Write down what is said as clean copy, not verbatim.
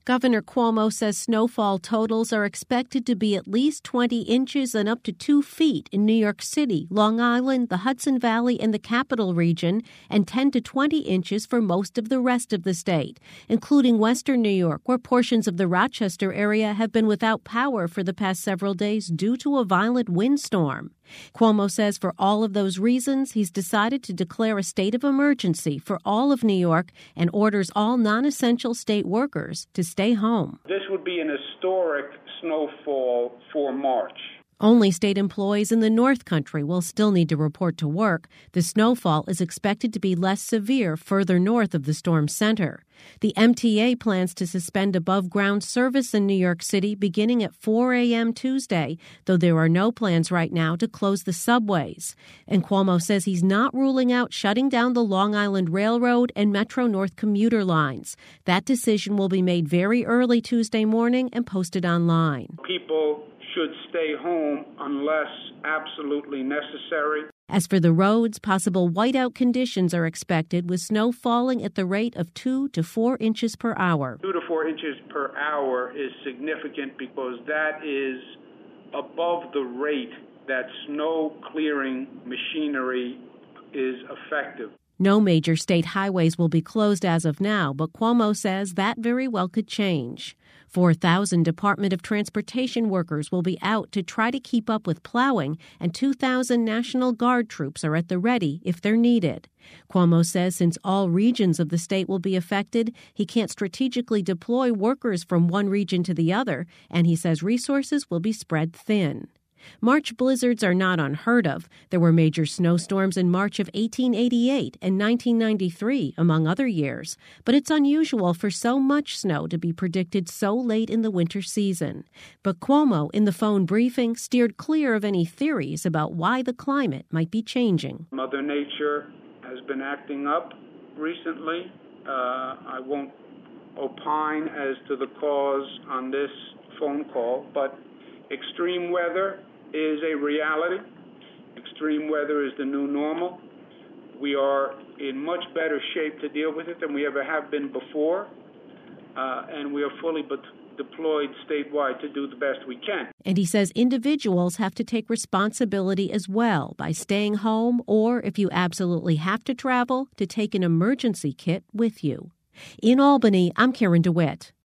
Governor Cuomo says snowfall totals are expected to be at least 20 inches and up to 2 feet in New York City, Long Island, the Hudson Valley, and the Capital Region, and 10 to 20 inches for most of the rest of the state, including western New York, where portions of the Rochester area have been without power for the past several days due to a violent windstorm. Cuomo says for all of those reasons, he's decided to declare a state of emergency for all of New York and orders all non-essential state workers to stay home. This would be an historic snowfall for March. Only state employees in the North Country will still need to report to work. The snowfall is expected to be less severe further north of the storm's center. The MTA plans to suspend above-ground service in New York City beginning at 4 a.m. Tuesday, though there are no plans right now to close the subways. And Cuomo says he's not ruling out shutting down the Long Island Railroad and Metro North commuter lines. That decision will be made very early Tuesday morning and posted online. People should stay home unless absolutely necessary. As for the roads, possible whiteout conditions are expected, with snow falling at the rate of 2 to 4 inches per hour. 2 to 4 inches per hour is significant because that is above the rate that snow clearing machinery is effective. No major state highways will be closed as of now, but Cuomo says that very well could change. 4,000 Department of Transportation workers will be out to try to keep up with plowing, and 2,000 National Guard troops are at the ready if they're needed. Cuomo says since all regions of the state will be affected, he can't strategically deploy workers from one region to the other, and he says resources will be spread thin. March blizzards are not unheard of. There were major snowstorms in March of 1888 and 1993, among other years. But it's unusual for so much snow to be predicted so late in the winter season. But Cuomo, in the phone briefing, steered clear of any theories about why the climate might be changing. Mother Nature has been acting up recently. I won't opine as to the cause on this phone call, but extreme weather is a reality. Extreme weather is the new normal. We are in much better shape to deal with it than we ever have been before, and we are fully deployed statewide to do the best we can. And he says individuals have to take responsibility as well by staying home or, if you absolutely have to travel, to take an emergency kit with you. In Albany, I'm Karen DeWitt.